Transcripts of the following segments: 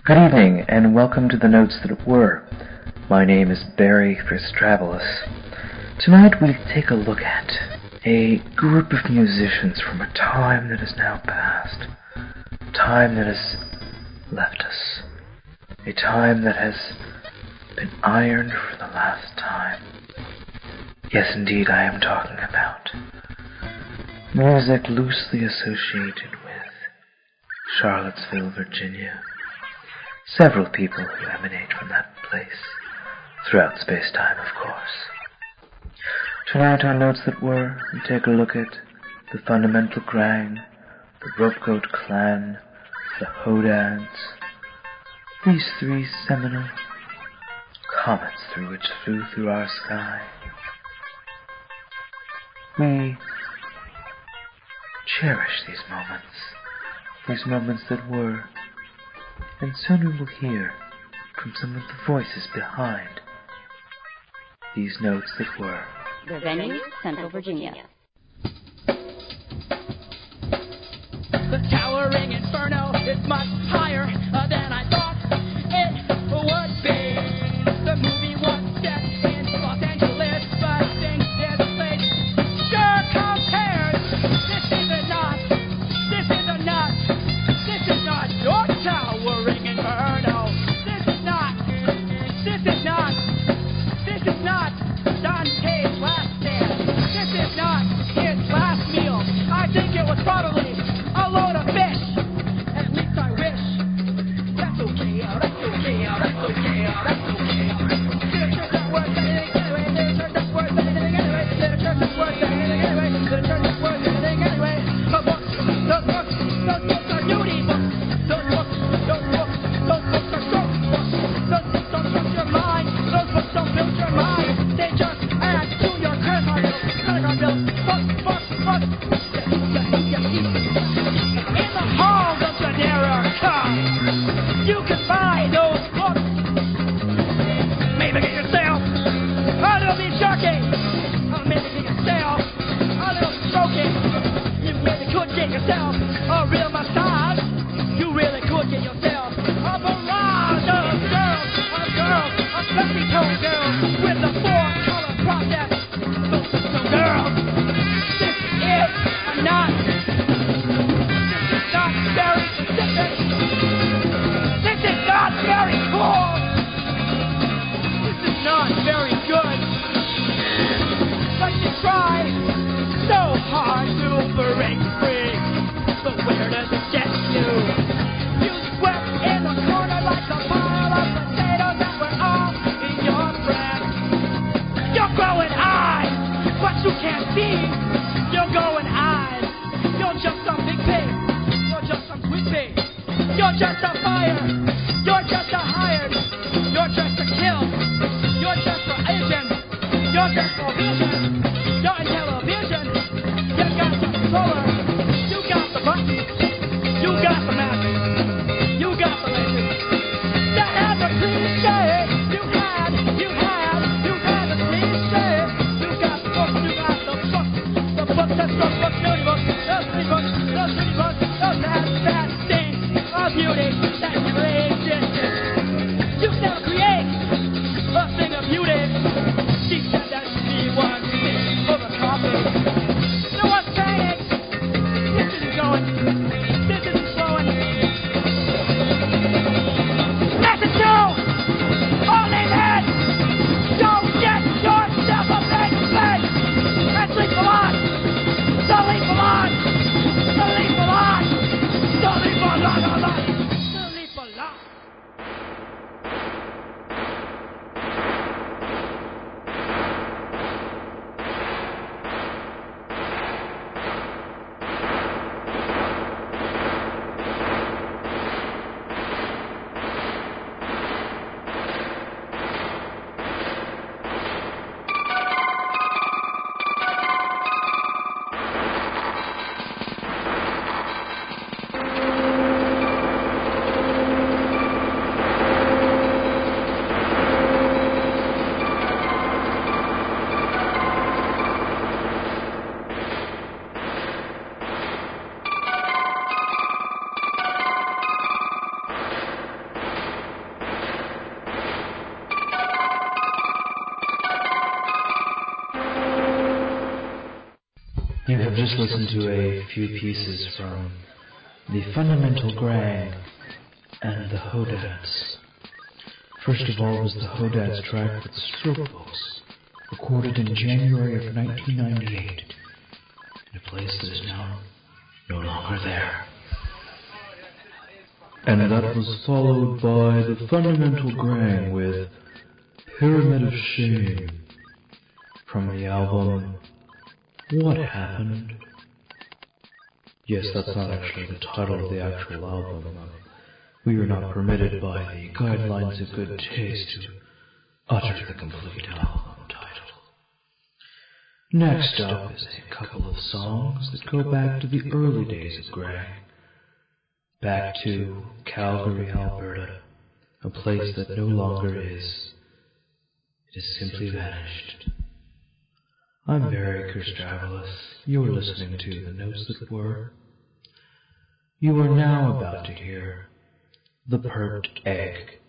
Good evening, and welcome to the Notes That Were. My name is Barry Fitztravelus. Tonight we take a look at a group of musicians from a time that is now past, a time that has left us, a time that has been ironed for the last time. Yes, indeed, I am talking about music loosely associated with Charlottesville, Virginia. Several people who emanate from that place, throughout space-time, of course. Tonight on Notes That Were, we take a look at the Fundamental Grang, the Ropecoat Clan, the Hodads, these three seminal comets through which flew through our sky. We cherish these moments that were, and soon we will hear from some of the voices behind these notes that were. The venue, Central Virginia. The towering inferno is much higher than I thought it would be. The movie was set in Los Angeles, but I think this place sure compares. This is not your towering inferno. This is not Dante's last stand. This is not his last meal. I think it was probably a load of fish. At least I wish. That's okay. Literature's not worth anything anyway. Literature's not worth anything anyway. Those books are duty books. Those books are stroke books. Those books don't structure your mind. Those books don't build your mind. They just add to your credit card bill. Fuck. In the halls of Generica, you can buy those books. Maybe get yourself a little bit shocking. Maybe get yourself a little stroking. You maybe could get yourself a real massage. You really could get yourself a barrage of fleshy-toned girls with a four-color process. So girls, this is not very specific. This is not very cool. This is not very good. But you try so hard to break free. But where does it get you? You sweat in the corner like a pile of potatoes that were all in your breath. You're growing eyes, but you can't see. You're growing eyes. You're just some big pig. You're just some sweet pig. You're just a fire. You're just a hired. You're just a kill. You're just an agent. You're just a vision. You're in television. You got the controller. You got the buttons. You got the map. You got the legend. That had the cliche. You had the cliche. You got the books. You got the books. The books that struck the beauty books. Those pretty books. Those pretty books. Those sad things of beauty that never existed. You never create. You have just listened to a few pieces from the Fundamental Grang and the Hodads. First of all was the Hodads track with the Stroke Books, recorded in January of 1998, in a place that is now no longer there. And that was followed by the Fundamental Grang with Pyramid of Shame from the album What Happened? Yes, that's not actually the title of the actual album. We are not permitted by the guidelines of good taste to utter the complete album title. Next up is a couple of songs that go back to the early days of Grang. Back to Calgary, Alberta, a place that no longer is. It has simply vanished. I'm Barry Kerstravelis. You're listening to The Notes That Were. You are now about to hear The Perked Egg.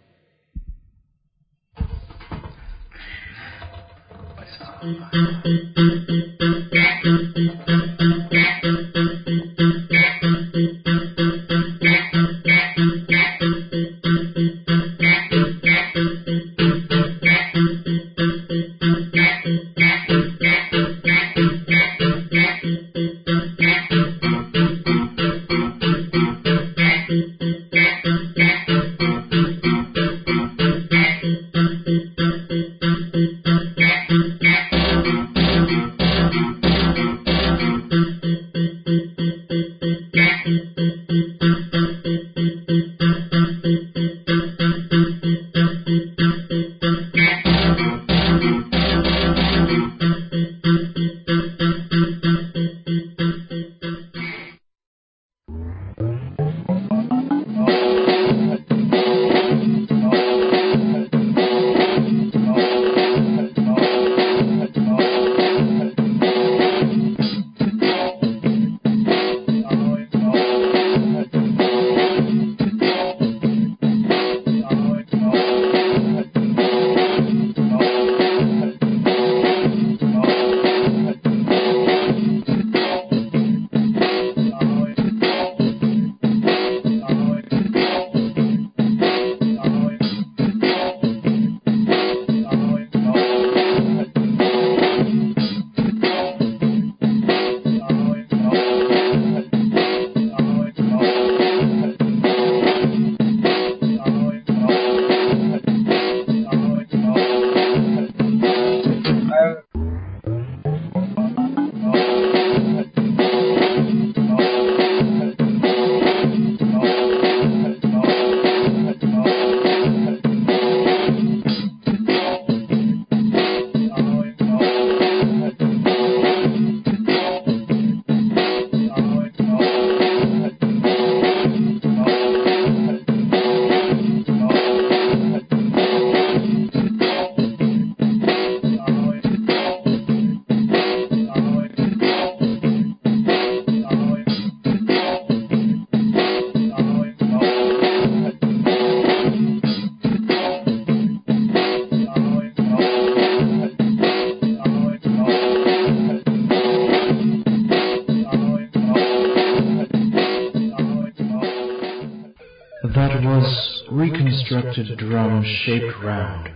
That was reconstructed drum shaped round,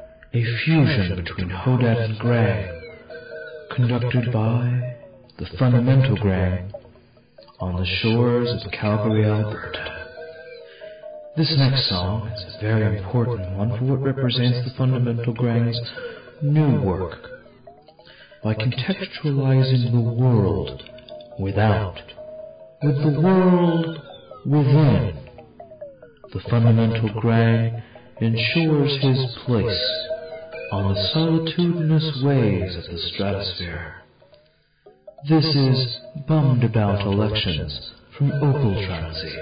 a fusion between Hodad and Grang, conducted by the Fundamental Grang on the shores of Calgary, Alberta. This next song is a very important one for what represents the Fundamental Grang's new work, by contextualizing the world without with the world within. The Fundamental Grang ensures his place on the solitudinous waves of the stratosphere. This is Bummed About Elections from Opal Transit.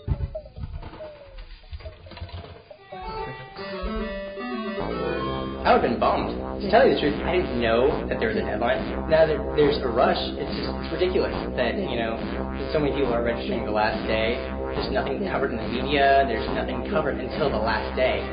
I would have been bummed. To tell you the truth, I didn't know that there was a deadline. Now that there's a rush, it's ridiculous that, so many people are registering the last day. There's nothing covered in the media. There's nothing covered until the last day.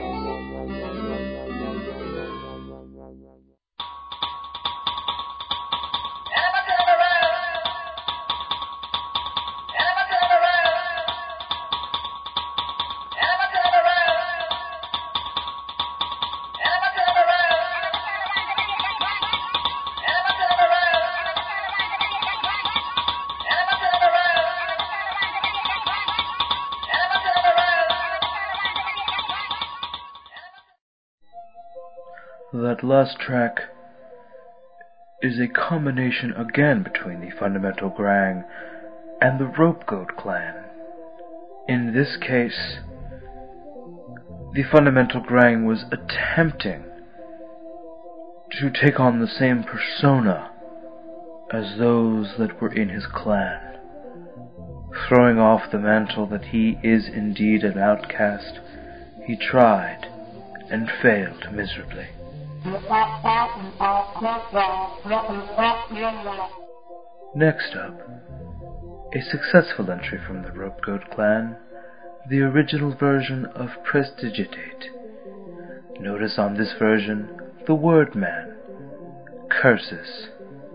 That last track is a combination again between the Fundamental Grang and the Rope Goat Clan. In this case, the Fundamental Grang was attempting to take on the same persona as those that were in his clan, throwing off the mantle that he is indeed an outcast. He tried and failed miserably. Next up, a successful entry from the Rope Goat Clan, the original version of Prestigitate. Notice on this version, the word man curses.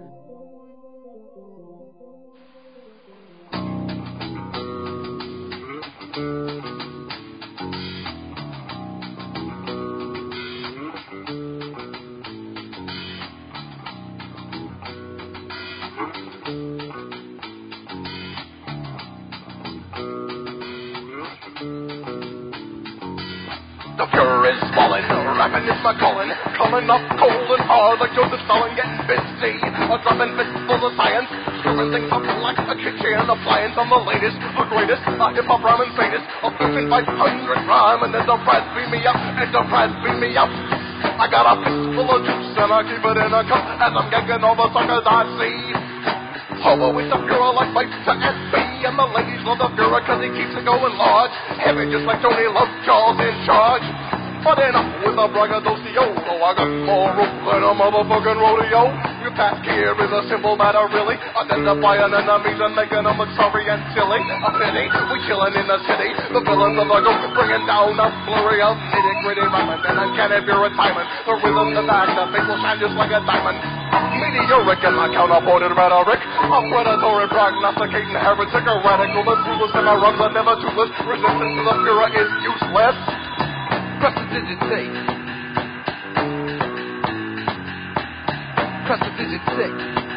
The Fuhrer is swollen, rapping is my calling, coming up cold and hard like Joseph Stalin, getting busy, a dropping fistfuls of science, screwing things up like a kitchen appliance. I'm the latest, the greatest, a hip-hop rhyming sadist, a 1,500 rhyme, and Enterprise beam me up, Enterprise beam me up. I got a fistful of juice and I keep it in a cup as I'm ganking all the suckers I see. Homo is the Fuhrer like Mike to SB, and the ladies love the Fuhrer cause he keeps it going large. Heavy just like Tony Lovejoy's in charge. But enough with the braggadocio, I got more rope than a motherfucking rodeo. Your task here is a simple matter really, identifying enemies and making them look sorry and silly. A pity, we chillin' in the city, the villains of the ghost bringing down a flurry of nitty-gritty rhyming and uncanny Fuhrer timing. The rhythm, the fact, the face will shine just like a diamond. Meteoric and my counterpointed rhetoric, a predatory prognosticating heretic, a radical and ruthless, and my runs are never toothless. Resistance to the Fuhrer is useless. Prestidigitate. Prestidigitate.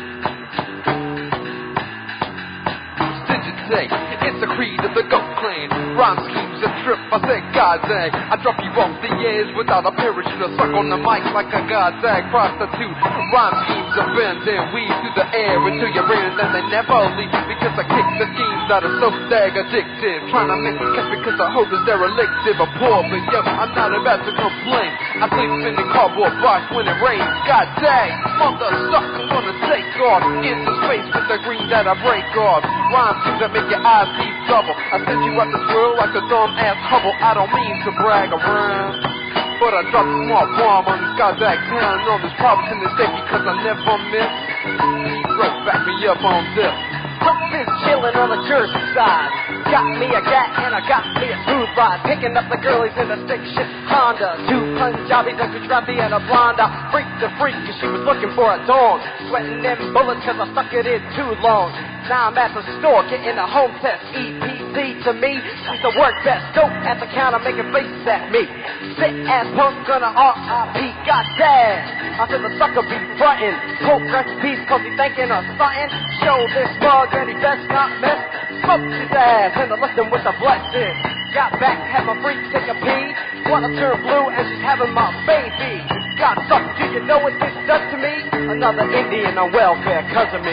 Prestidigitate. It's the creed of the Goat Clan. Rhyme schemes and trip, I say Godzag. I drop you off the edge without a parachute. I suck on the mic like a Godzag prostitute. Rhyme schemes are bent and weave through the air until you're in and they never leave. Because I kick the schemes that are so dag addictive. Trying to make me catch because I hope it's derelictive or poor. But yo, I'm not about to complain. I sleep in the cardboard box when it rains. God dang, mother sucker's gonna take off into space with the green that I break off. Rhyme schemes that make your eyes see double. I send you out this world like a dumb ass Hubble. I don't mean to brag around, but I dropped a small bomb on this Godzag town. All this problems in this day because I never miss. Bro, back me up on this. Something's chillin' on the Jersey side. Got me a gat and I got me a smooth ride. Picking up the girlies in a stick shift Honda. Two Punjabis, a Gujarati and a blonde. I freaked the freak cause she was looking for a dog. Sweating them bullets cause I stuck it in too long. Now I'm at the store getting a home test. EPC to me, she's the work best. Dope at the counter making faces at me. Sit ass punk gonna R.I.P. God damn, I feel the sucker be frontin'. Poke recipes cause he thinking of something. Show this mug and he best not miss. Smoke his ass and I left him with a blessing. Got back, had my freak take a pee. Wanna turn blue and she's having my baby. God suck, do you know what this does to me? Another Indian on welfare cause of me.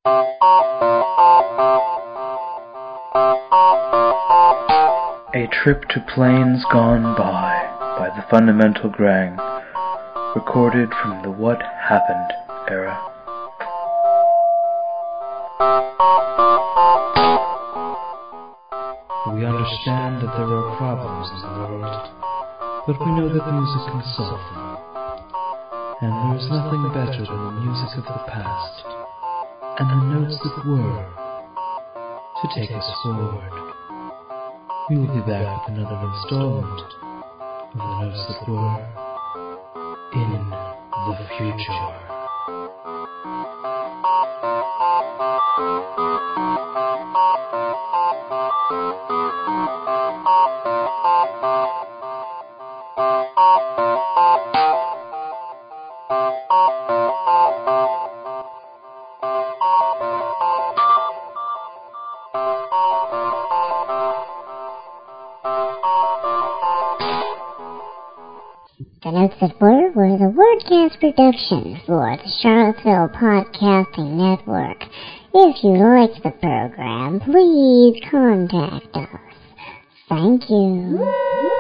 A Trip to Plains Gone by the Fundamental Grang, recorded from the What Happened era. We understand that there are problems in the world, but we know that music can solve them. And there is nothing better than the music of the past, and the notes that were, to take us forward. We will be back with another installment of the notes that were in the future. The Notes That Were was a Wordcast production for the Charlottesville Podcasting Network. If you liked the program, please contact us. Thank you.